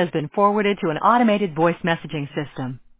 has been forwarded to an automated voice messaging system.